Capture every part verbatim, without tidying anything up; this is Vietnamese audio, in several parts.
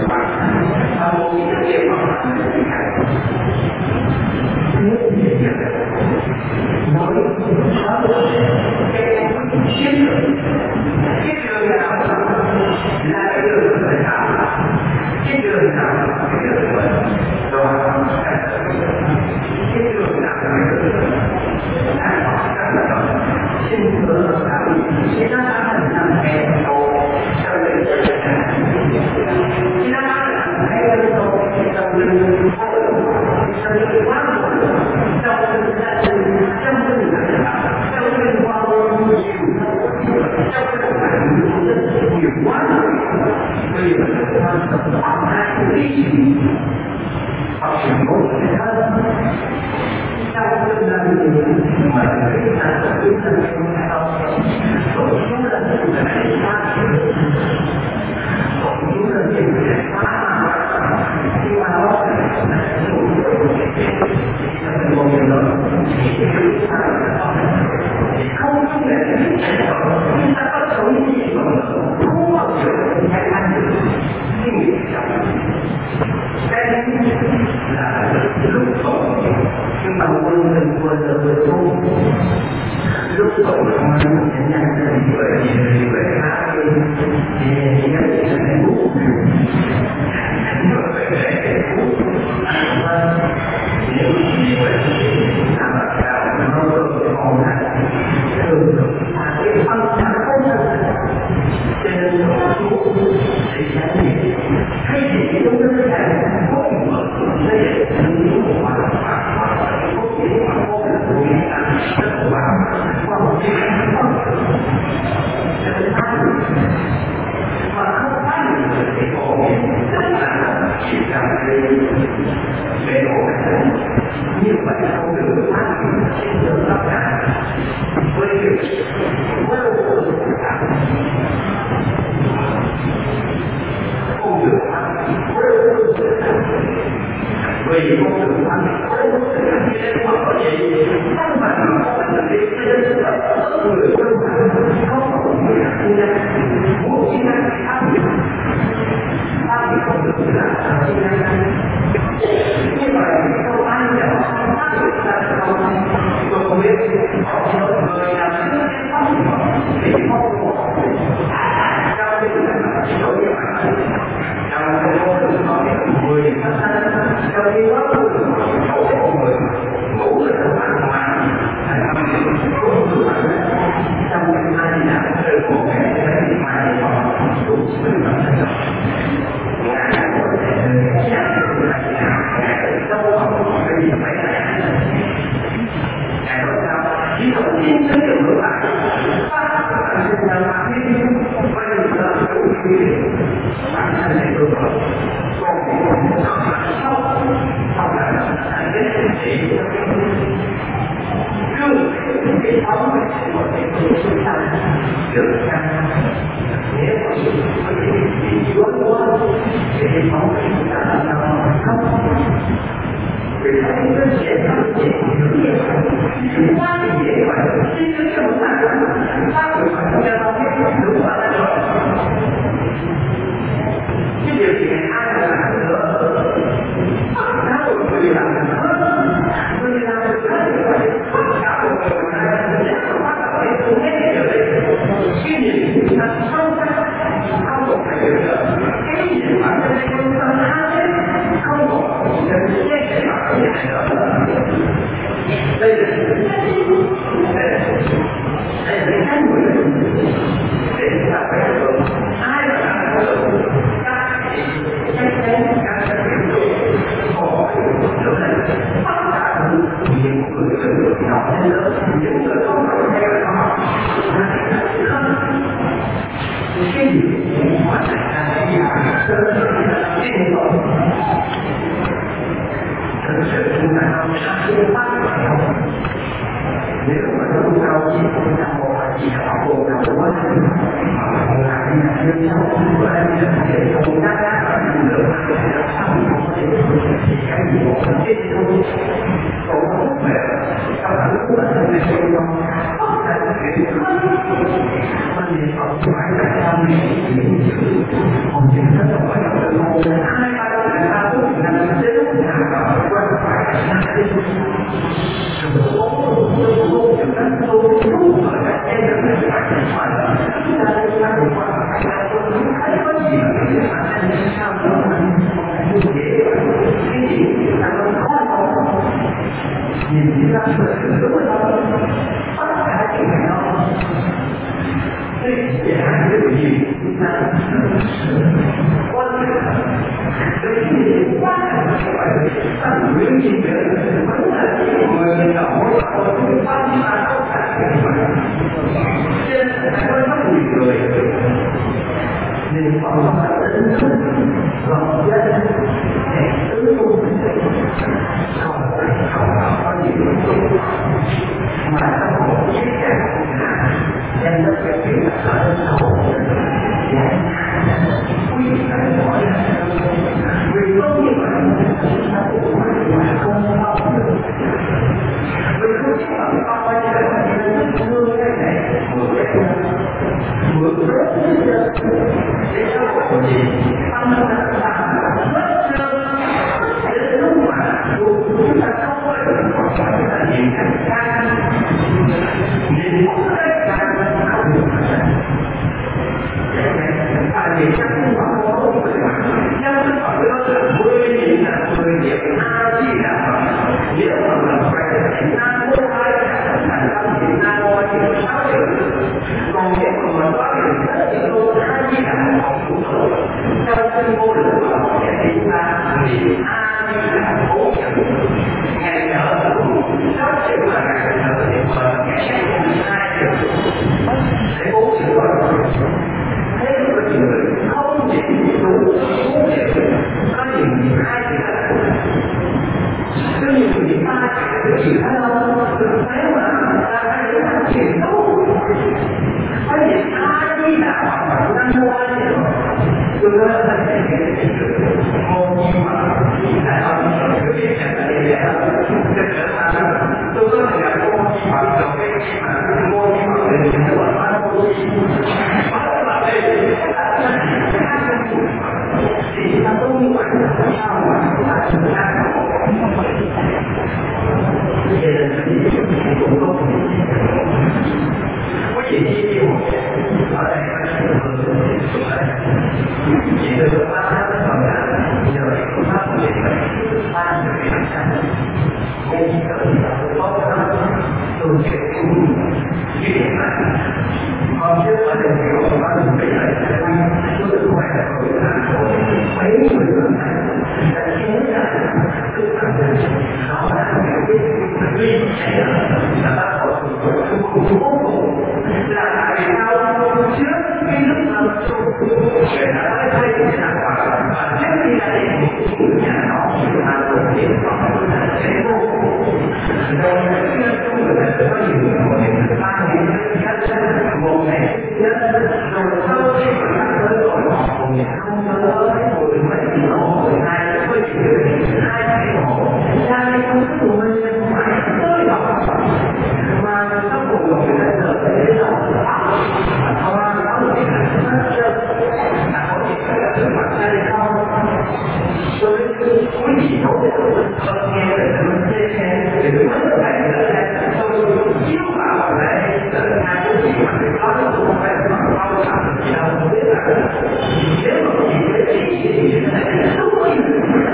Hãy subscribe cho kênh Ghiền Mì Gõ để không bỏ lỡ những video hấp dẫn. đúng rồi không? Tất cả chuyện này đó cái giả cái gì chúng ta quan trọng cái gì quá phải tăng luyện gì nữa vẫn là chỉ người nào hỗ trợ chúng ta mà tất cả cái này cho nên phải có rất nhiều người nên họ phải tính thức lòng dân để tứ tu không phải không có nhiều mà trong một chiếc càng nên nó sẽ bị ở sâu giải quy phải nói là vì có như vậy chúng ta cũng phải không mong được vì không chỉ là con quay trở lại nên thương cái này mượn cái mượn rất rất để cho một gì tâm ta làm rất rất đến lúc mà chúng ta không có được phải là những cảnh can nên tất cả không được tại vì chắc không có nhưng ở đó là mười nghìn là mười điểm a chỉ là nếu mà là phải nam mô hai là năm điểm nam mô thì sáu điểm còn nếu mà mình có điểm rất nhiều đô hai chỉ là một cũng thôi trong kinh vô lượng của họ sẽ chúng ta thì a chỉ là bốn điểm ngày nở sáu điểm là ngày nở thì mà ngày hai điểm để bốn điểm thế là có nhiều người không chỉ đủ bốn điểm có nhiều người hai điểm có nhiều người ba cái gì hay không đừng thấy mà ta hay để phát triển tốt có gì ai đi nào năng mua gì tôi nói là cái cái môn nhưng mà tại sao tôi biết là cái gì đó tôi có thể là môn nhưng mà đầu cái môn nhưng mà để các bạn nói môn bắt là đây thì ta tôi như vậy là sao mà ta thực ra vậy là cái cũng có quý vị chi tiêu ở đây chỉ từ ba tháng phần cả giờ cũng phát triển ba mươi phần trăm nên chỉ cần có cái tôi sẽ cũng cái điểm này còn trước ở đây thì có ba mươi phần trăm tôi được quay lại rồi mấy người lớn này đã kéo ra cái phần đó là cái cái chạy là ta có cùng vô cùng là tại sao trước cái lúc mà để đã thấy cái sản phẩm và trước khi ra đến một nhà nó là một cái phẩm là sẽ vô cùng rồi cái người ta có nhiều người ba nghìn khách sạn một ngày nhất rồi sau khi mà tới rồi họ cùng nhà không tới mười mấy tỷ hộ mười hai mươi triệu hai tỷ hộ ra đây không có của mình phải tới đó mà nó cùng một cái giờ để đó hoa nó là cái rất rất là có thể là sự mặt đây không tôi quý vị nói hơn nghe về mình chia sẻ về cái vấn đề này tôi chiếu vào đây từ hai cái gì mà cái đó nó không phải là bao thẳm gì đâu không biết là nếu mà chỉ cái gì thì như thế này là đúng rồi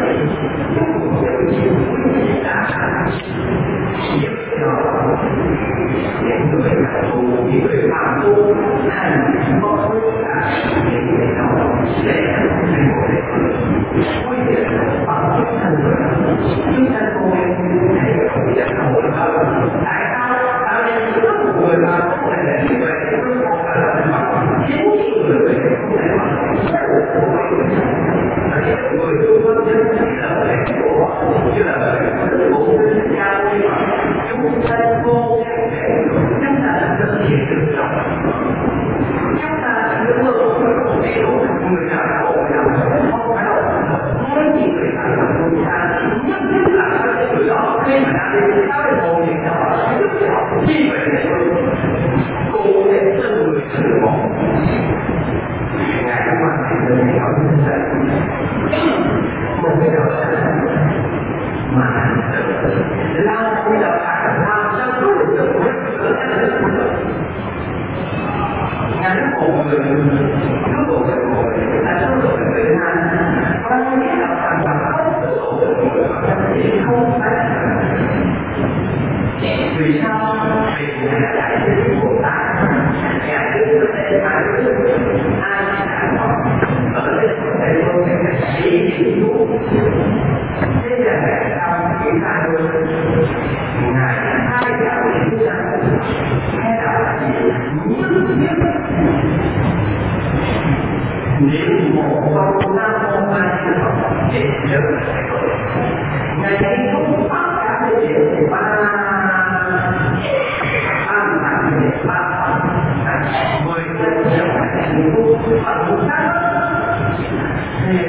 giúp cho những người làm tu, những người làm tu hành có tất cả những người đó sẽ thành một cái quy định bằng cái thân chúng ta cùng hãy không nhận hội hơn tại sao tạo nên rất nhiều người làm có thể là như vậy không có phải là bằng chính người không thể bằng cái người tu vấn nhân chỉ là lời của như là lời của cha đi mà chúng ta vô chúng ta thực hiện được rồi chúng ta những người không đầy đủ người nào khổ nào không phải nói gì người ta là người ta nhất thiết là cái người đó khi mà đã đi sao để ngồi gì đó giúp cho họ chi về để cô để từng người sự một ngày hôm nay thì mình hỏi như thế một cái đầu sáng mà lao bây giờ phải làm sao có được được ngắn một người cứ một người ngồi là số lượng người nam còn nghĩa là hoàn toàn không có số lượng người thì không phải niệm một câu nam mô a di đà Phật để nhớ lại rồi. Ngày nay không phát cả cái chuyện thì ba ba tháng để ba tháng mười năm trở lại thành phố và một tháng thì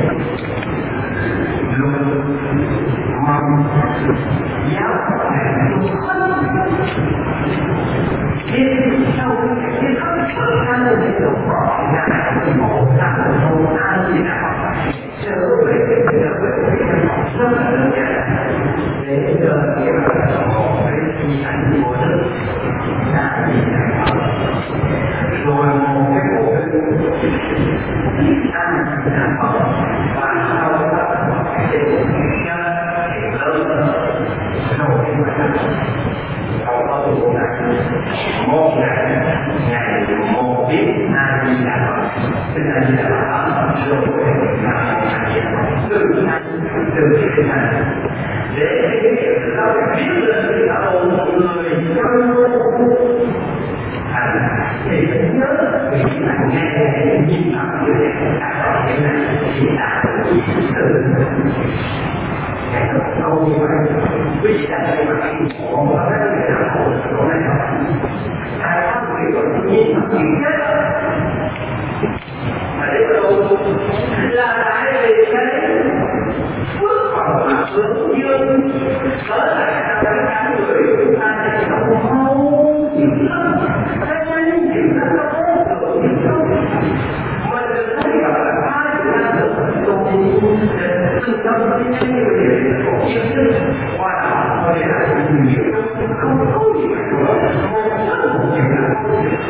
luôn mong giáo phải luôn thiên sau thiên không phải ra lời để được bỏ ra một ra một a di đà Phật trở về trở về rất là đơn giản để đời một cái hình ảnh của đức đã bị đánh mất rồi một cái bộ ăn sản phẩm và sau đó sẽ nhân thì lớn rồi sau đó tôi là một ngày ngày một biết a di đà Phật tức a di đà Phật rồi là một ngày từ nay từ cái này để cái việc đó biết lên thì đã ôn một người thành thì phải nhớ vì là nghe nhìn mặt như thế đã cái này chỉ là từ cái câu như vậy vì là cái mặt của một cái người nào của này ai có người còn nhìn mặt gì nhất mà để đâu là lại vì cái phước phần là hướng dương trở lại trong cái người chúng ta sẽ không mau chịu lắm cái nhanh chịu lắm nó không được chịu lắm mà đừng có gặp là ai cũng đã được tôi từng tâm cái nhanh như vậy của yêu thương qua đó tôi đã làm nhiều không có gì nữa một rất một nhiều là không được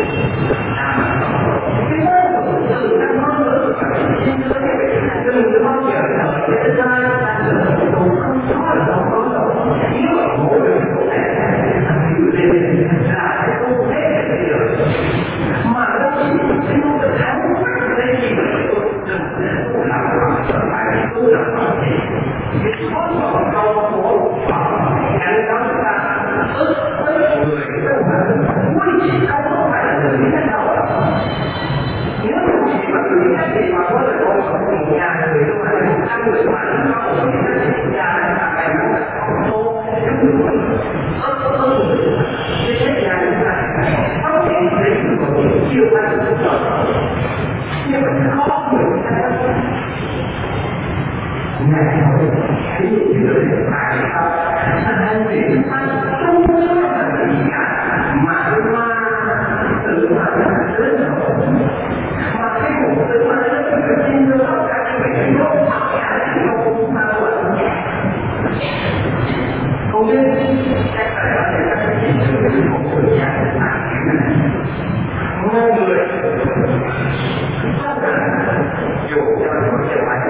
cái mô của sự đang mong được phải xin tới đừng bao giờ là cái sai không có là không có đâu nếu mà mỗi người có thể hiểu lên là cái không thể bây giờ mà nó chỉ cái nó được thắng đây chỉ là tôi làm là phải tôi làm là gì cái khó mà câu của ngày đó ta ức với người đâu mà quý chỉ không phải là người thế nào nếu mà chỉ mà người khác thì mà có lời nói của một nhà người đâu mà ăn người mà nó có một cái nhà là cái nó không tốt ức ức cái thế nhà chúng ta không thể thấy một cái chiêu ăn của trời nhưng mà khó người ta ngày hồi cái gì nữa tại sao anh vì anh không có là gì cả mà qua tự mà đến rồi mà cái một tự mà đến cái tin đưa tất cả những việc nó cả những không sao không biết chắc phải có thể các cái chuyện sự của một người nhà để làm cái này mọi người không cần dù cho nó sẽ phải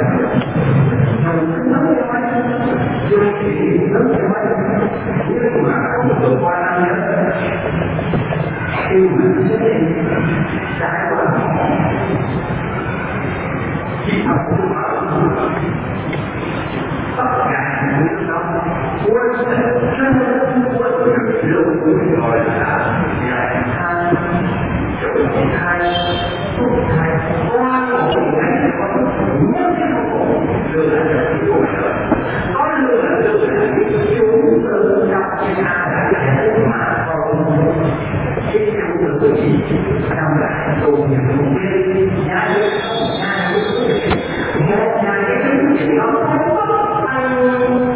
dù thì nó sẽ phải nhưng mà không vượt qua năm nhất khi mà xuất hiện trải qua khi học cũng bảo tất cả những nó quân chân quân lượng của gọi là giải thai chủ thai phúc thai qua một ngày có nhất cái khổ đưa ra cho cái cuộc đời có lừa là đưa ra cái chủ tự đọc trên ai là cái mà còn cái chủ tự gì trong lại tù nhà tù viên nhà nước nhà nước một nhà cái thứ gì nó không có anh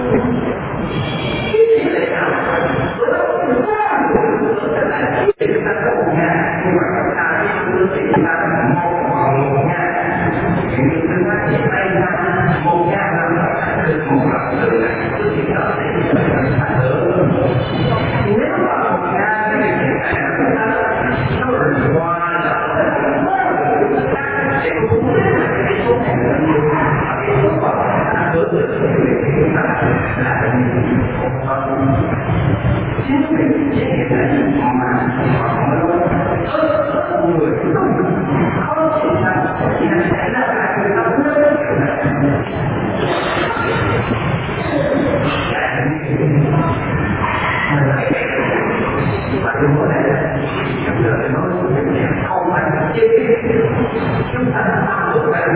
cái gì lại nào bữa quá bữa lại cái gì ta có một nhà nhưng mà chúng ta cái thứ gì ta một một nhà những thứ phát triển tay ra một nhà làm được một lần từ này cứ chỉ ở đây là được nếu mà một nhà cái này chúng ta nó là qua là thì cũng biết là cái số này là nhiều cái số còn là lớn được thì chúng ta là không chính vì cái hiện tại mà họ nói ớt người không không chỉ là chỉ là sẽ là lại người ta cũng rất và đúng có lẽ là lời nói không phải là chế chúng ta tạo được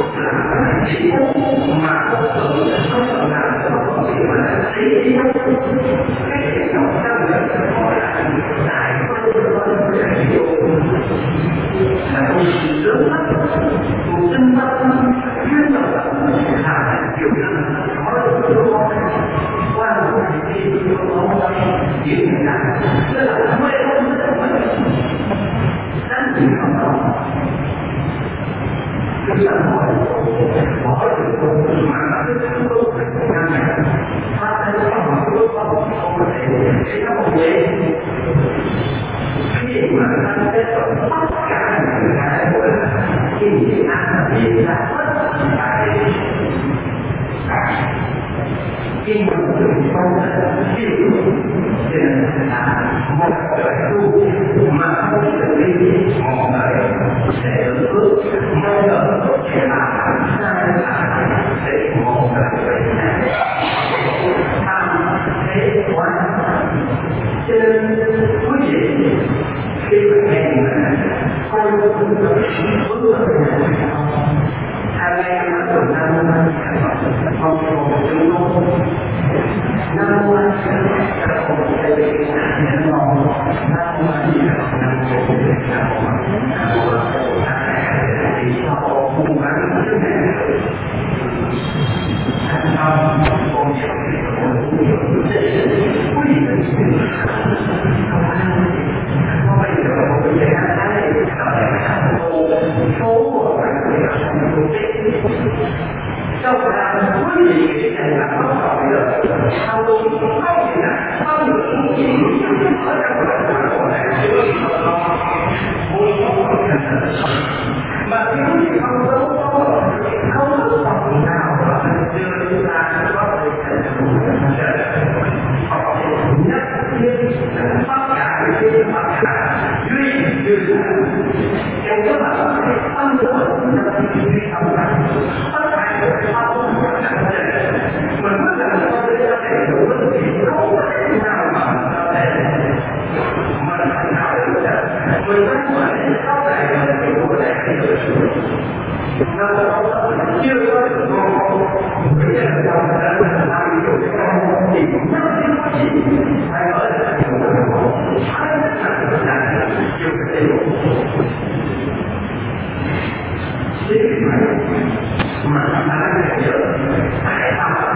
làm chỉ mà không tự không làm không chỉ mà là chỉ cái hệ thống năng lượng có lại tại có ví dụ là một sự lớn lắm một tinh thần duyên động là kiểu năng có được đúng không qua một cái gì không có chỉ là tức là mới không rất nhiều không có cái xã hội có được không mà nó cứ không tốt ngăn chặn phát sinh các hoạt động không không thể để nó không dễ khi mà ta sẽ tổng tất cả những cái khi gì ăn gì là tất cả khi mà người không chịu thì là một đời tu mà không xử lý một đời sẽ ước mong đợi sẽ là sai lại để một đời tham thế quan cho nên quý vị khi mà nghe mình coi cũng được vững vững hai nghe nó từ năm không còn chúng tôi năm qua các con sẽ bị nhận lòng năm qua thì năm qua thì thì họ cùng gắng trước này thành công con nhiều con nhiều quý vị không có bây giờ một cái gì đó số của các người trong là quý vị cái này là không còn được sau luôn không thể là không được những gì ở trong lòng của này mà khi quý vị không có không có phần nào đưa chúng ta có thể nhất thiết tất cả những tất cả duy trì trong cái mặt tâm của mình là duy tâm tất cả những tâm mình mới làm cho cái có thể đủ thì không có thể nào mà có thể mình phải nào được mình phải phải có thể mình đủ để nó chưa có được ngon bây giờ trong đó là làm chủ cái con thì cũng rất là gì phải ở đây phải là chưa có thể đủ thế thì mà ta đã hiểu tại sao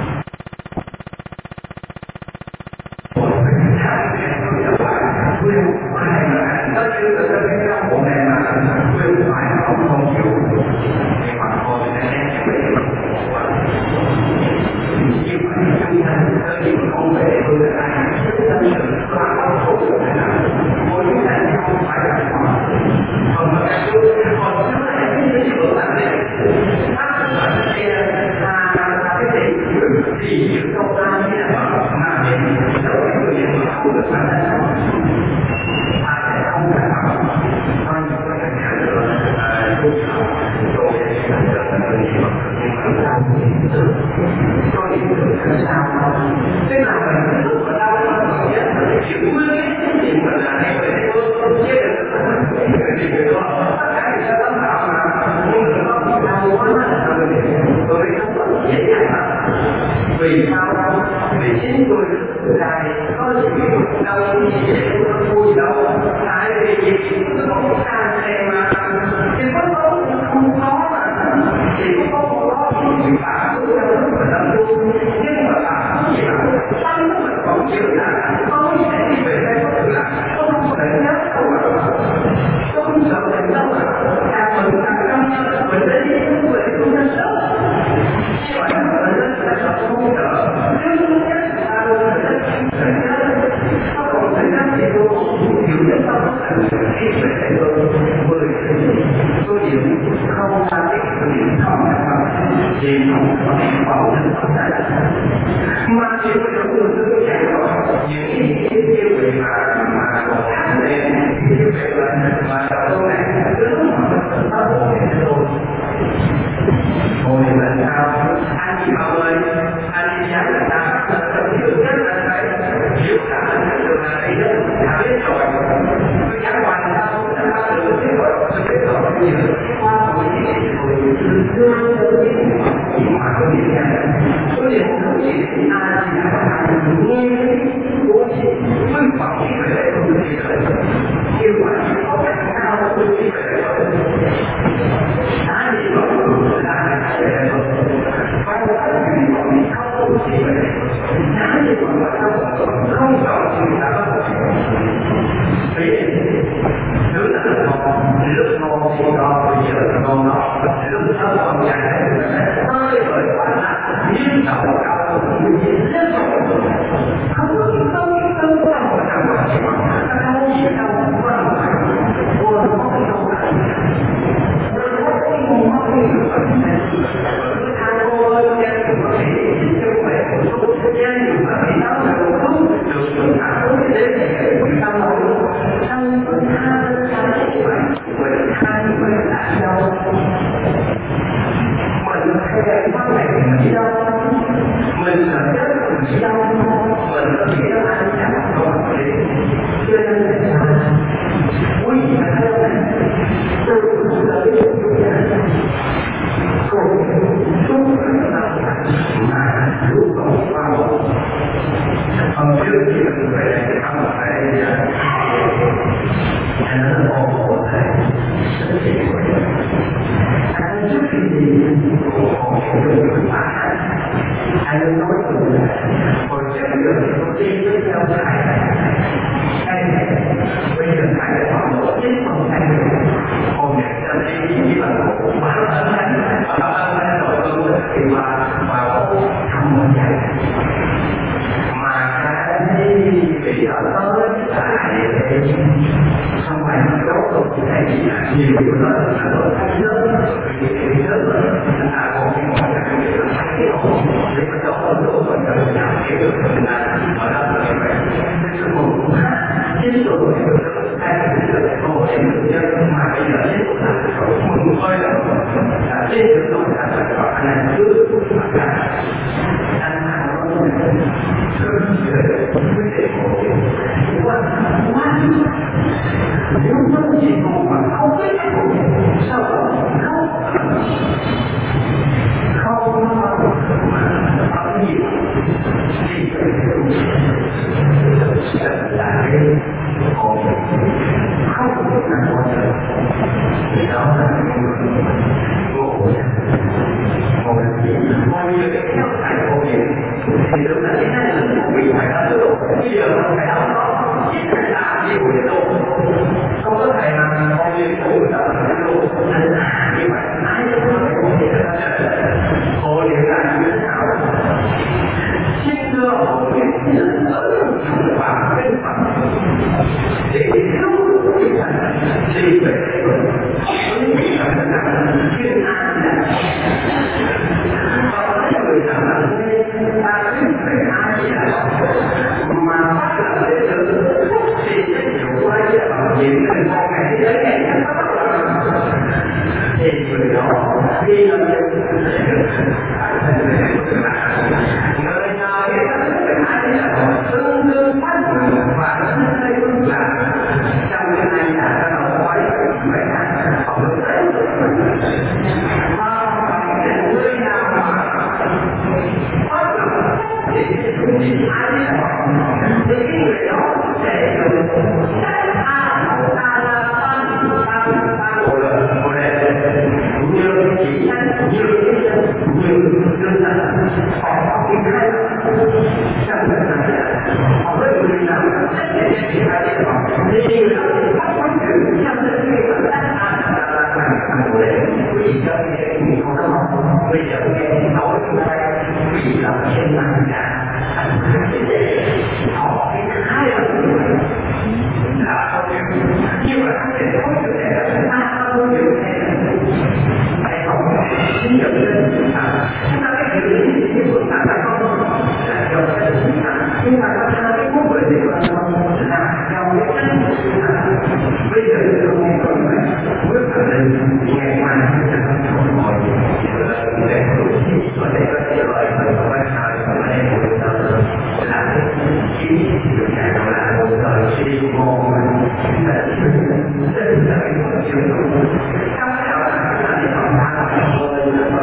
vì sao vì chính tôi là có gì đâu gì vui đâu tại vì việc nó không sang xem mà thì có tốt không có mà thì có không có thì bạn cứ theo lúc mà làm luôn nhưng mà bạn không chịu tâm của mình còn chịu là không thể đi về đây có thể là không thể nhớ đâu mà không sợ mình đâu mà càng mình càng trong mình đến đi không về cũng nên sợ nhưng mà mình rất là không sợ nhưng chắc là mình rất không còn thời gian gì đâu chịu nhất tâm khi về đây mười số điểm không ra cái điểm không thì không có thể bảo được tất cả mà chỉ có được từ từ chạy rồi những cái tiêu về mà mà còn khác lên tiêu về là mà sau này cứ mà nó không thể rồi hồi lần sau anh chị bảo ơi anh chị dám là ta thật sự rất là phải hiểu cả được là đây rất là biết rồi tôi chẳng hoàn sao đã được thế rồi tôi biết rồi nhiều qua buổi buổi đưa tới chỉ mà có điểm này có điểm không chỉ ai chỉ là nghe cũng chỉ phương pháp chỉ phải không chỉ là yêu mà có cách nào cũng chỉ phải đã đi vào là phải phải không chỉ phải đã đi vào không không có chỉ là thứ là lúc ngon thì ngon bây giờ là ngon đó lúc nó còn dài hơi bởi quả là liên tục cao liên tục không có cái câu cái câu của nó nào mà chỉ bằng nó không chỉ đâu mà buồn không có đâu buồn không có cái buồn không có cái ai cô ơi em cũng có thể chứ không phải của tôi em cũng có thể nói là đúng được sự thả đối với thế này sau đó sau hai mình hai mình là đâu mình hay quan hệ mình đâu mình là chất mình đâu mình có nghĩa là anh chẳng có thể cho nên là sao quý vị phải thấy này tôi cũng tới chúng ta cùng chung với nhau mà lúc còn vào hôm trước thì mình phải thăm phải anh nói ồ ồ thầy rất dễ của mình anh trước khi gì ồ ồ ồ anh nói cùng là hồi trước giờ thì tôi đi với nhau thầy anh bây giờ thầy đã khoảng độ chín phần anh hồi ngày ta đi chỉ là một mà ở anh ở anh rồi tôi thì mà vào thăm một ngày mà cái bây giờ tới tại không phải đốt tôi chỉ thấy nhiều điều đó là tôi thấy lớn vì lớn là còn cái mọi người thấy ổn để mà đốt tôi đốt tôi đốt nào hiểu được là ở đó là vậy cái sự mừng chính tôi hay là cô em được nhân mà bây giờ chính là mừng ơi là là trên được tôi là phải gọi anh này trước mà cả anh nào đó quá quá nếu không chỉ còn mà không biết cái của mình sao không không không nhiều thì sẽ là cái hồn không biết là quan trọng thì đó là cái người vô cùng một cái coi như cái kéo dài vô gì thì lúc này cái này là bị phải đó được bây giờ không phải đó nó chỉ phải làm gì của tôi không có thầy mà coi như của người ta là luôn anh là như vậy ai cũng không thể hồ điện là như thế nào xin thưa hồ điện dẫn ở và bên phật để lúc thì về chuyên án và cái người nào là ta biết về ai là mà phát là để tự thì cái điều quay trở vào những cái con ngày thế giới này thì người đó khi là người nào biết về ai là tương đương phát và tương đương là trong cái này là nó quay về họ được thấy mà người nào mà phát là thì ai là thì cái người đó sẽ được a a la san san san của của đây như chỉ như như đơn giản họ cái hai trong cái này họ với người nào sẽ để chỉ hai cái đó thì nó phát phát triển trong cái cái là a la la san của đây vì cho nên mình không có bây giờ nghe nói chúng ta vì là trên mạng cả họ cái hai là là nhưng mà anh sẽ có sự thể là ta không có sự thể phải không xin nhận lên chúng ta chúng ta cái điều gì thì chúng ta là không là do cái chúng ta nhưng mà chúng ta cái mối quan hệ của chúng ta là do cái cách của chúng ta bây giờ chúng ta không phải bước vào đây ngày mai chúng ta không ngồi để có thể có thể loại và quan trọng và đây chúng ta là cái điều này là một thời si mô chúng ta rất là cái chuyện trong cái đó là chúng ta đi học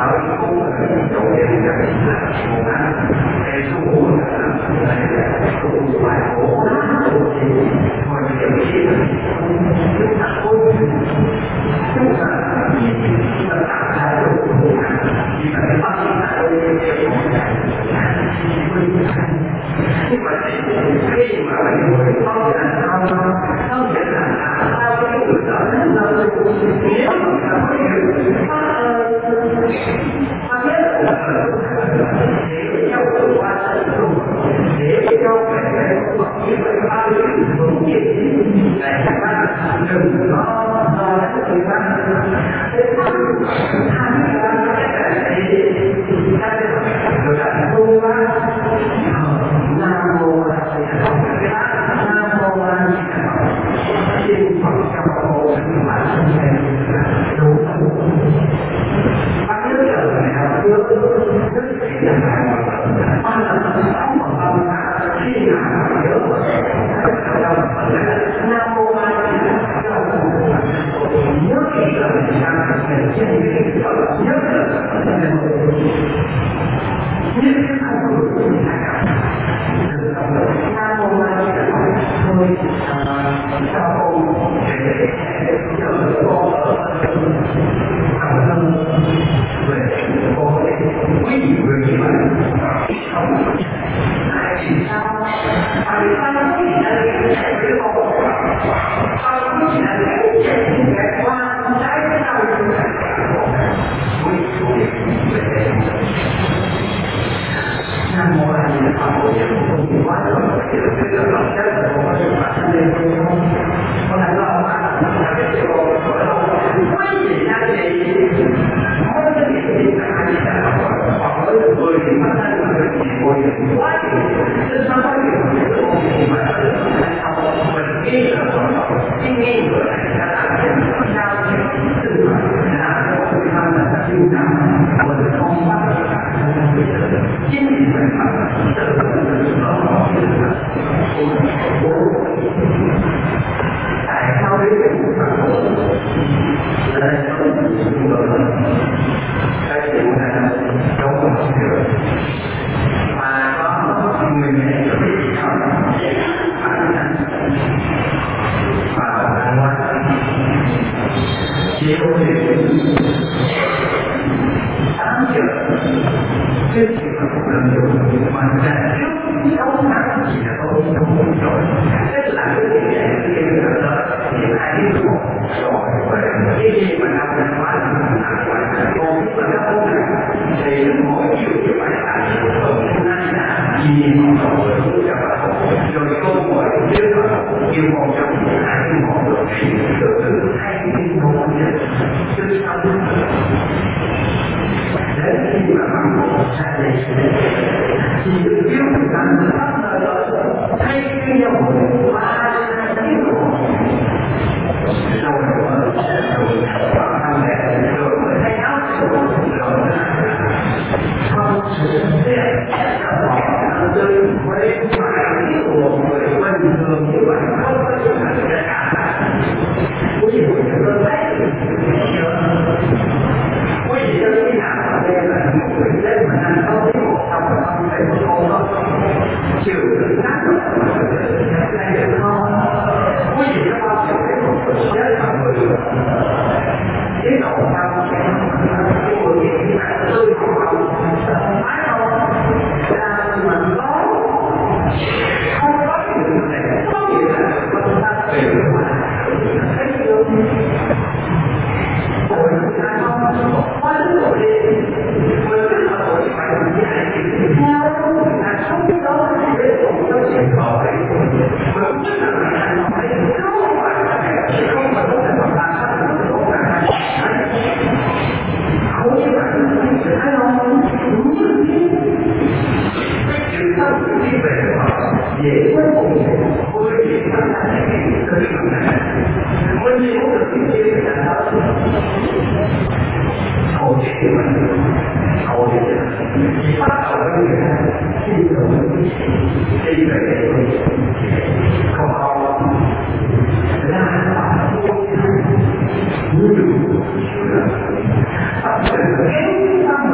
Hãy subscribe cho kênh Ghiền Mì Gõ để không bỏ lỡ những video hấp dẫn.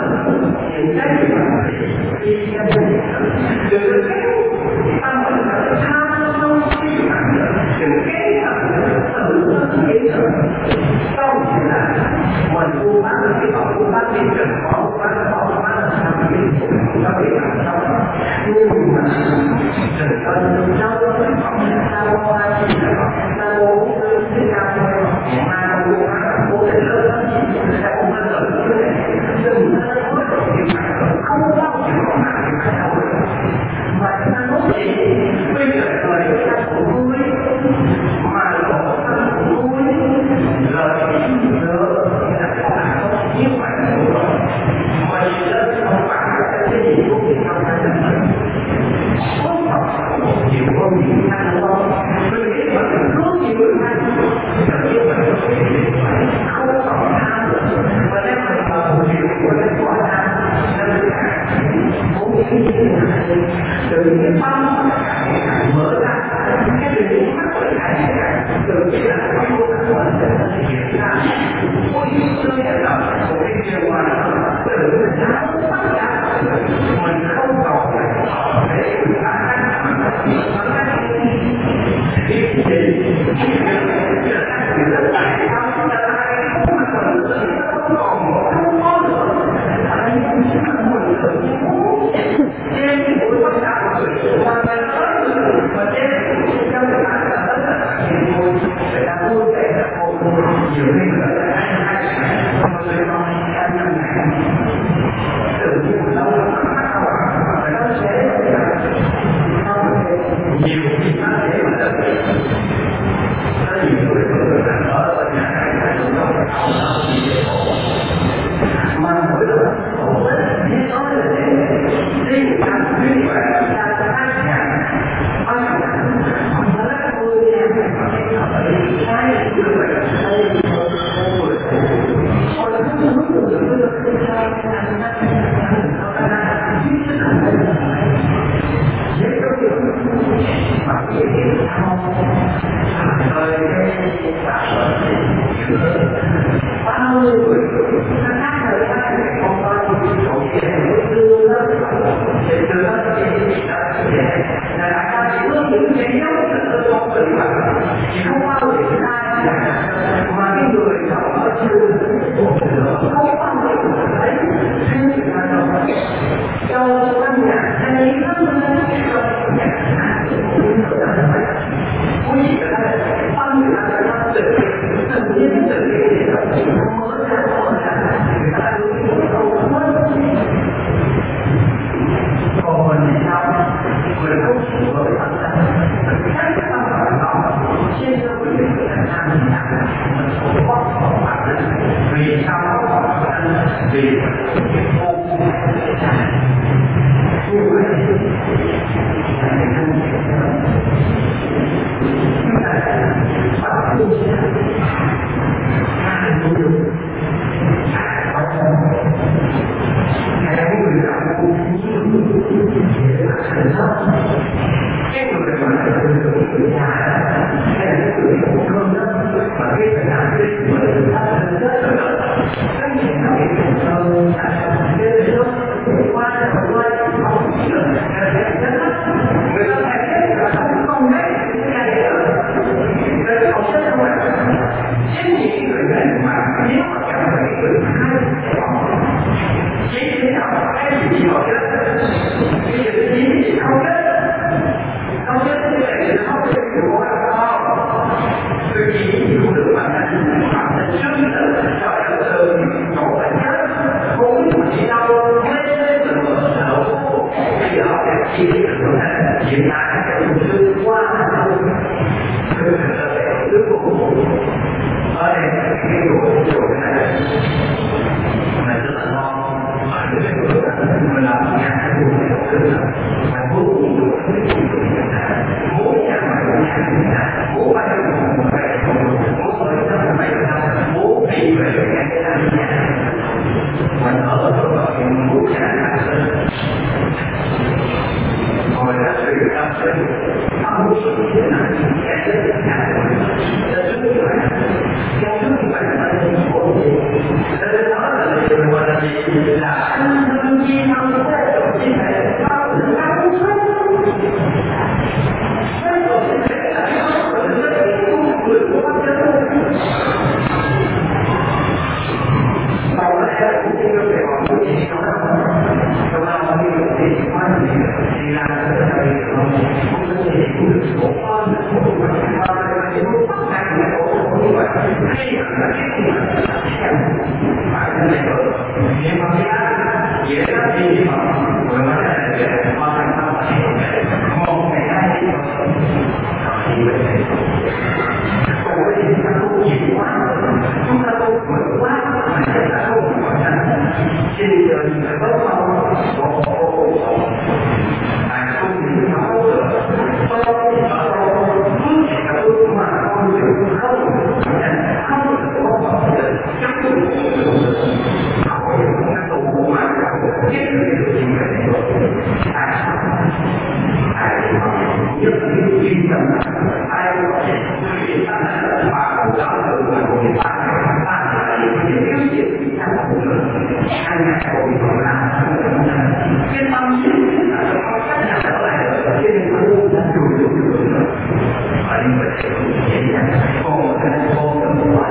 việc thì ta là một người hai nhà cầu bị còn làm cái tâm là không cách nào trở lại được cho nên ta luôn đã đủ đủ đủ và như vậy dễ dàng vô thành vô thành quá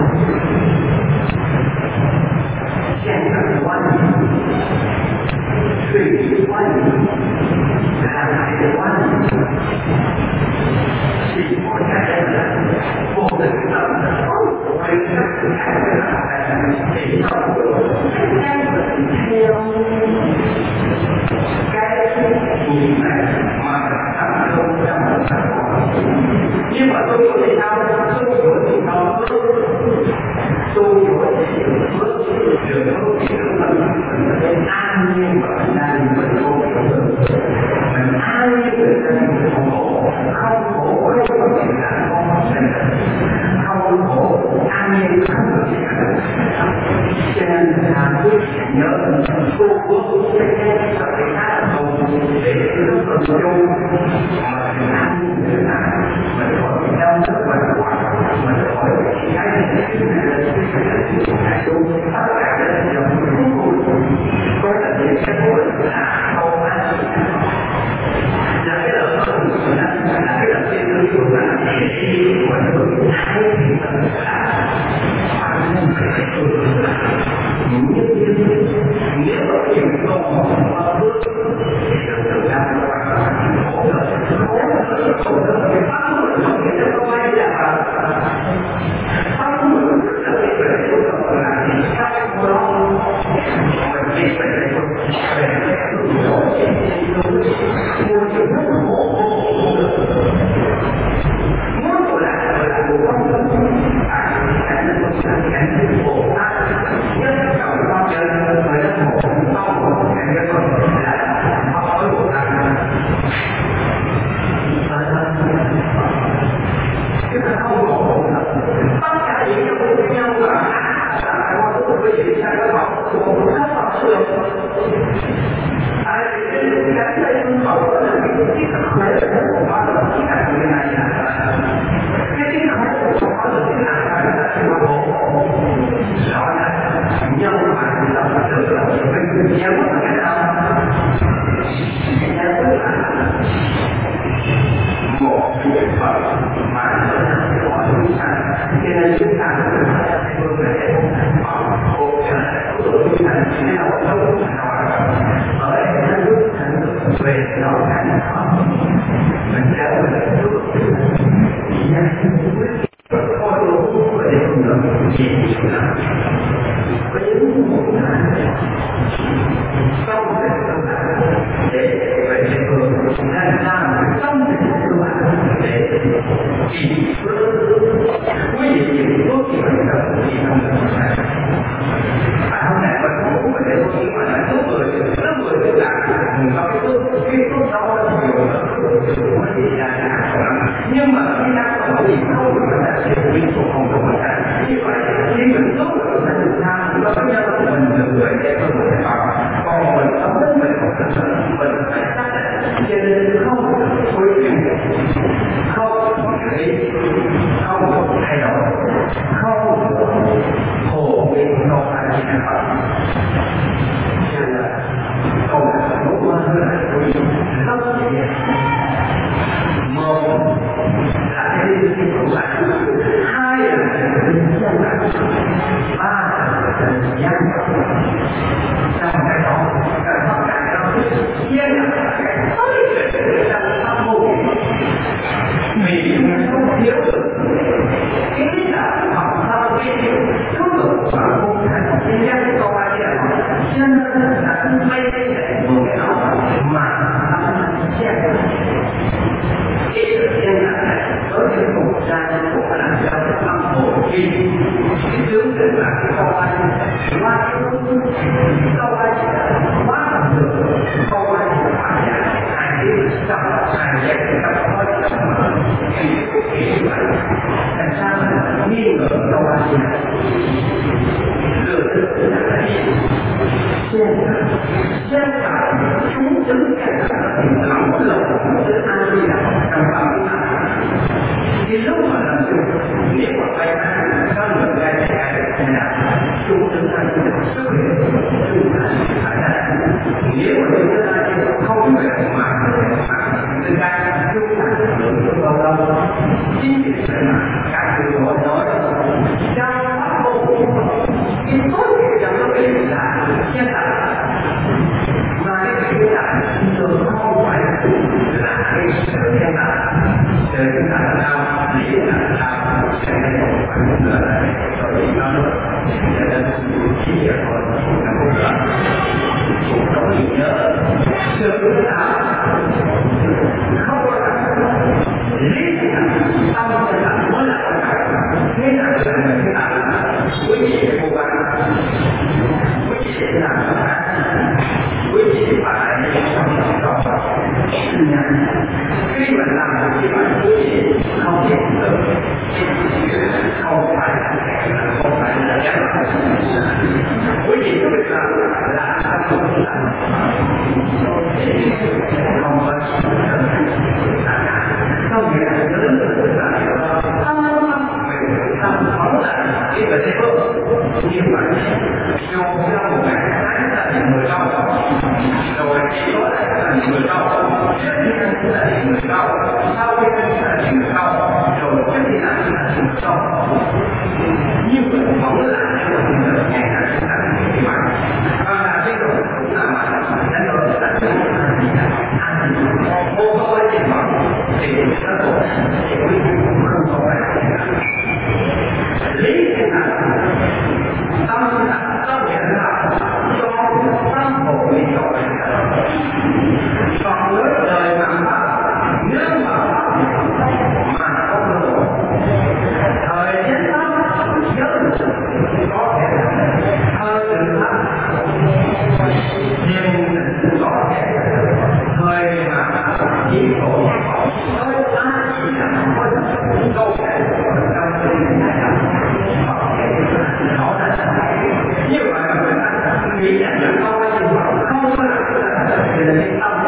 现在关系对于关系看来的关系是我家人的我的知道的我也是看的得到我该的天该明白马上都让我看因为都有这条都有这条都有这个人都是安宁的安宁的生活很安宁的生活靠口会有情感丰盛靠口安宁看不见现在他不想要说我现在找给他的都是每次都很凶我很安宁的我我要这么玩我我其他人是来说他感觉比较舒服或者也是我啊高安两个人很喜欢两个人其实有关也是我这个开平的啊反正可以说你你你有运动我不也就这样子玩我的我的我的发怒的时候也就歪一点吧发怒的时候这个就怎么来你看不到我这本来就对我现在都我就不我我过来过来我光啊才能够赚钱我啊要找到人我要我到我才能够来好好有他这个靠我当下一个目标啊我都会写下来好我不看好是而且这个在这种好的这个可能我发的情感上面来讲这这个我发的情感上面的是我然后呢你要满足到这个也不能让也不能我不发满足我生产现在生产的说的啊我现在做生产现在我都不知道而且它都很对然后看啊人家为了做你看或者我的这种技术呢我也不难高的都难对对这个看上高的都难对技术我也有多几个的地方然后呢我我这个情况呢都是那么的难我们都最重要的有的我也想想nhưng mà khi ta có thì không được là sẽ quy thuộc không được một cái như vậy khi mình tốt được sẽ được tham nó có nhân mình được người để hơn một cái bảo còn mình sống đến mình một cái sự mình phải xác định cho nên không quy định không nghĩ không thay đổi không hồ biện không phải là sản phẩm cho nên là không là một quan hơn là quy định rất dễ một là cái lý thuyết của bạn hai là cái lý thuyết của bạn ba là cái lý thuyết trong cái đó cái tất cả cái đó chia là cái tất cả trong pháp môn mình không thiếu được cái là học sao cái không được và không thành cái nhân câu ai là chân là không may để một cái đó mà xem cái sự nhân là đối với một gia đình của làm cho cái tâm hồn khi cái tướng tình là cái câu ai qua cái câu ai quá là được câu ai là phải là ai biết sao là ai biết cái câu nói trong mà thì cái kỳ vậy làm sao mà nghi ngờ câu ai lừa được là cái xem xem phải chúng chứng cái lòng lòng sự an ninh trong tâm thì lúc mà làm chủ nếu mà phải có người ra cái này là chúng chứng an để làm quý vị phải rõ khi mình làm một cái bạn quý vị không hiện được không phải là không phải là chắc quý vị có biết rằng là sao không làm không có không nghĩa là lớn là không không không là cái vấn đề nhưng mà dù sau một ngày tháng là những người đau rồi chỉ có là những người đau trước khi anh là những người đau sau khi anh là những người đau rồi trước khi anh là những người đau như vậy vẫn là những người ngày tháng là những người bạn và là cái rồi cũng là mà đánh đổi là vô có cái gì mà thì nó cũng thì quý vị cũng không có phải lý thế nào tâm là tâm hiện là do tâm hồn bị đổi còn với đời mà nếu mà mà không được thời gian tâm nhớ có thể hơi đừng lắm nhưng có thể thời mà chỉ khổ thôi ai chỉ là thôi câu thể trong tình này nó là như vậy người ta nghĩ rằng là không có gì không có là thì là cái tâm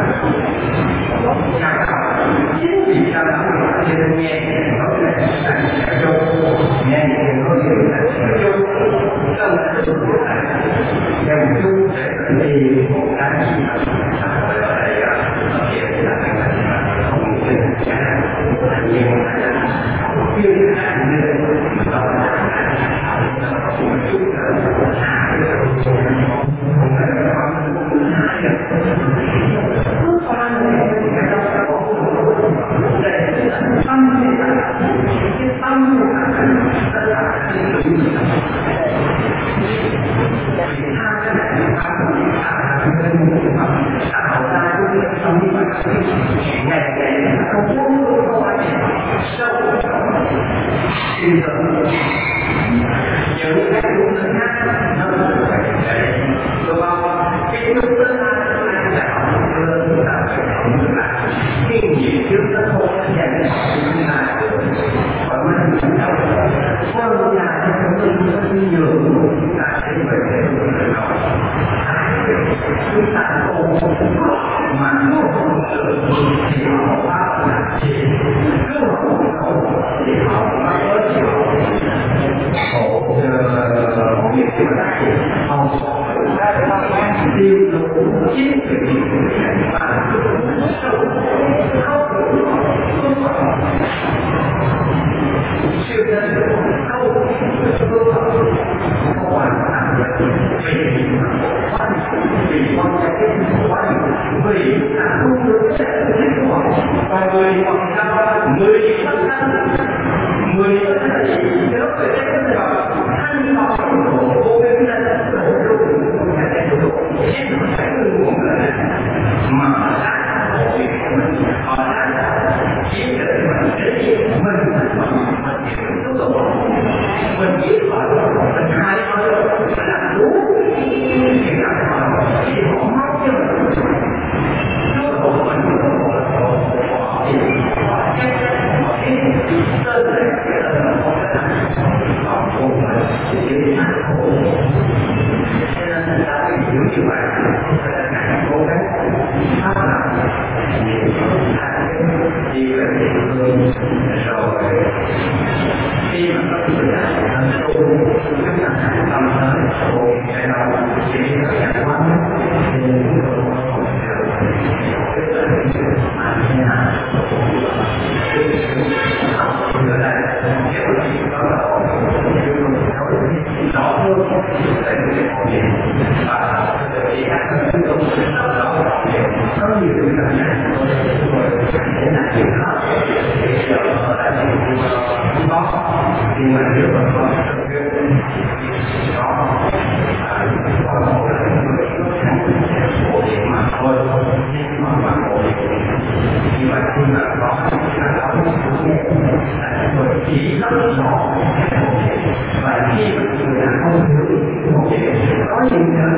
nhà khảo chính vì sao đó thì đừng nghe nói là sẽ chung nghe thì nói là sẽ chung không là chung theo chung thì một cái gì mà ở đây hiện là không thể là nhiều như thế này nên đó là một chút những cái đúng là khác nó là phải để đúng không? Cái lúc đó là chúng ta phải không là kinh nghiệm trước nó không có dành chúng ta còn mình chúng ta không là chúng ta không nhiều chúng ta sẽ phải để người đó chúng ta không mà không thì họ pháp là gì nếu không thì họ pháp có gì họ không biết gì mà họ tiêu dùng chính trị và sâu không siêu nhân không không hoàn toàn vì vì con cái vì là không được sẽ thích họ và người hoặc sao người bất thân người bất thân chỉ nhớ về cái vấn đề thân họ khổ vô bên là khổ luôn không phải cái khổ chết phải người của người mà là khổ vì mình họ là chỉ để mình để mình mình hiểu tốc độ mình biết họ mình hai họ là đúng thì là họ chỉ họ móc cho mình tốc độ mình họ thì họ chắc chắn họ biết đơn giản là họ họ không phải chỉ là khổ cho nên người ta phải hiểu như vậy là ngài cố gắng pháp nào nhiều đi về địa phương rồi khi mà có sự là tu chúng ta tâm tới rồi cái đầu chỉ là cái quán thì chúng tôi không được mà thế nào người ta nếu mà chỉ có là rõ hơn để có thể và chỉ là chúng tôi có nhiều điều cảm nhận để là chuyện đó thì ở tại vì không có thì mà nếu mà có thực hiện đó có một bộ điện mà thôi nhưng mà mà bộ điện nhưng mà khi mà có là có là tôi chỉ rất rõ và khi mà người ta không hiểu bộ điện có những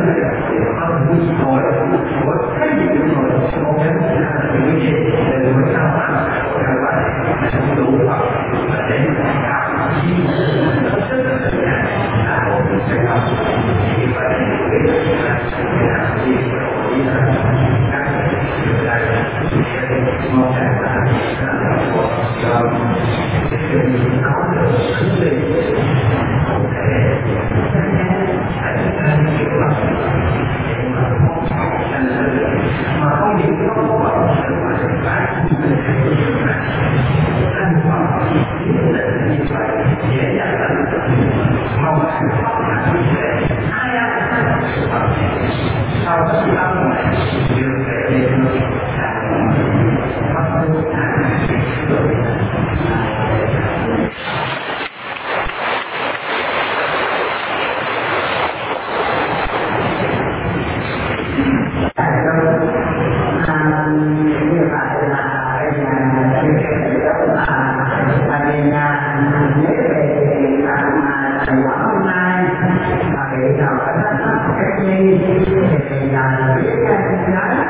cao tất tâm được thể hiện pháp tu như vậy là cái nhà cái nhà nếu về mà thầy quả hôm nay mà bị nào phải cách ly thì là biết cái